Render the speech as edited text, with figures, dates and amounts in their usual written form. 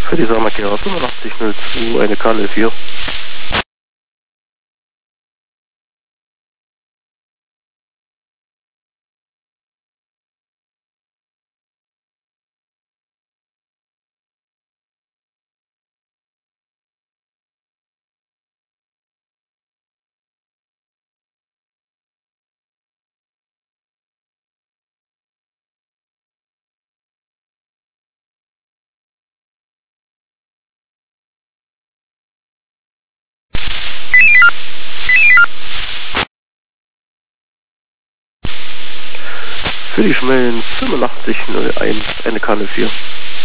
Für die Sammakera 8502, eine KL4. Für die Schmellen 8501, eine KL4.